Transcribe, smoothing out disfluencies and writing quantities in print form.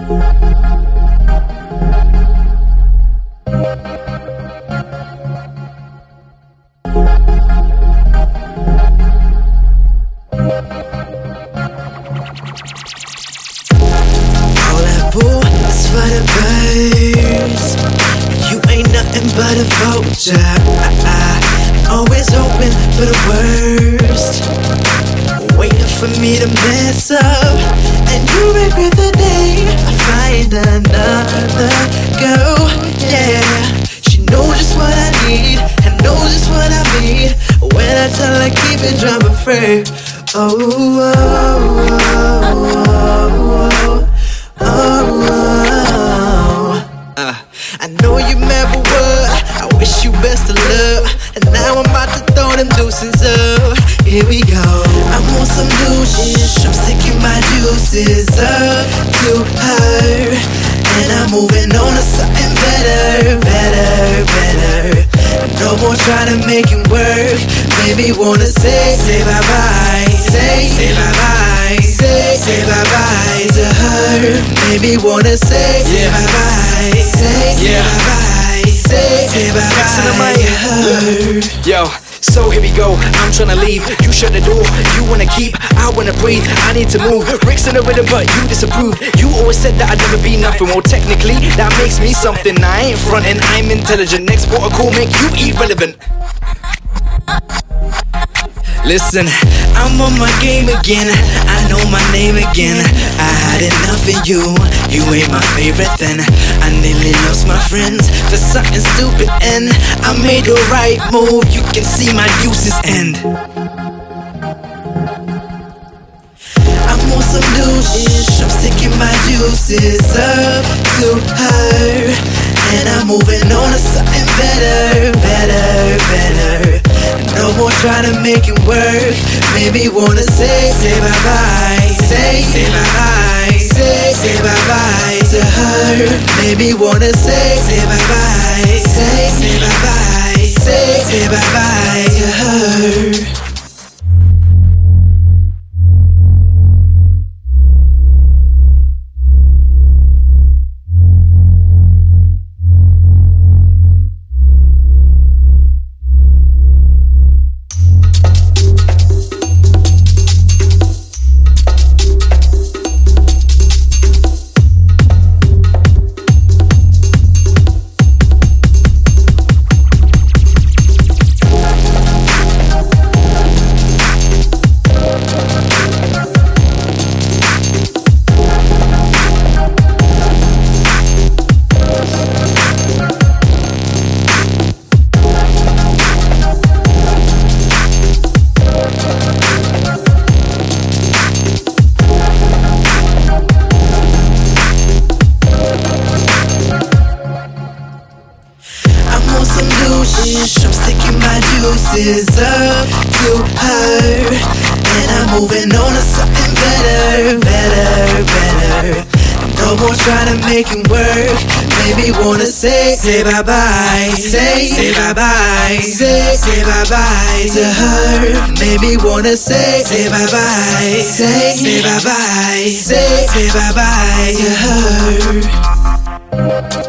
Boo, it's for the birds. You ain't nothing but a vulture. Always hoping for the worst, waiting for me to mess up, and you regret the day I find another girl. Yeah, she knows just what I need and knows just what I need. When I tell her keep it drama free. Oh, oh, oh, oh, oh, oh. I know you remember what I wish you best of luck, and now I'm about to throw them deuces up. Here we go. I'm on some new shit. I'm sticking my juices up to her, and I'm moving on to something better, better, better. No more trying to make it work. Maybe wanna say bye bye, say bye bye, say bye bye to her. Maybe wanna say bye bye, say bye bye, say bye bye to her. Yo, so here we go, I'm tryna leave. You shut the door, you wanna keep, I wanna breathe, I need to move. Rick's in the rhythm but you disapprove. You always said that I'd never be nothing. Well technically, that makes me something. I ain't frontin', I'm intelligent. Next protocol make you irrelevant. Listen, I'm on my game again. I know my name again. I had enough of you. You ain't my favorite then. I nearly lost my friends for something stupid, and I made the right move. You can see my uses end. I'm on some new shit. I'm sticking my juices up to her, and I'm moving on to something better, better, better. No more trying to make it work. Maybe wanna say bye bye, say bye bye, say bye bye to her. Maybe wanna say bye bye, say bye bye, say bye bye to her. I'm sticking my juices up to her, and I'm moving on to something better, better, better. No more trying to make it work. Maybe wanna say bye bye, say bye bye, say bye bye to her. Maybe wanna say bye bye, say bye bye, say bye bye to her.